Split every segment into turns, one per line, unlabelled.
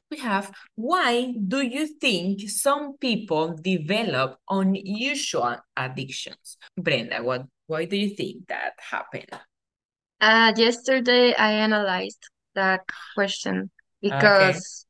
We have, why do you think some people develop unusual addictions? Brenda, why do you think that happened?
Yesterday I analyzed that question
Okay.
because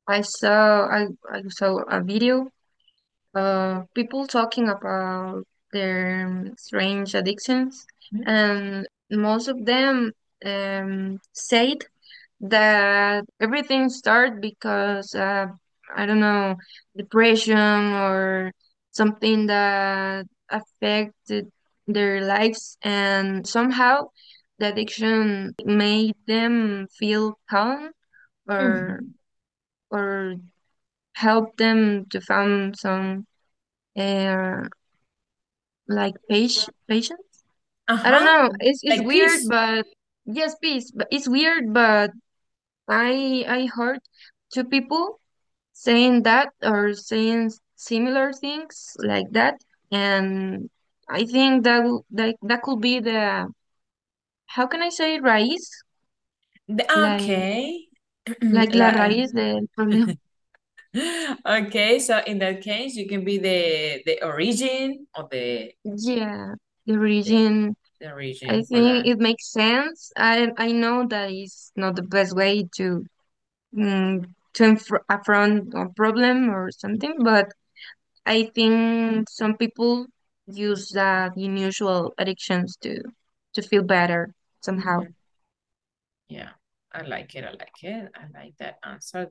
I saw a video people talking about their strange addictions, and most of them said that everything started because I don't know, depression or something that affected their lives, and somehow the addiction made them feel calm or
Mhm.
or help them to find some uh, like patience. I don't
Uh-huh.
know. It's
Like
weird,
peace.
but yes, peace. But it's weird, but I heard two people saying that or saying similar things like that, and I think that could be the, how can I say, raíz, like
Okay.
la
La-
raíz del problema.
Okay, so in that case, you can be the origin or
Yeah, the
the,
origin.
the
I
origin for
think
that.
it makes sense. I know that is not the best way to affront a problem or something, but I think some people use that unusual addictions to feel better somehow.
Mhm. Yeah, I like it. I like it. I like that answer.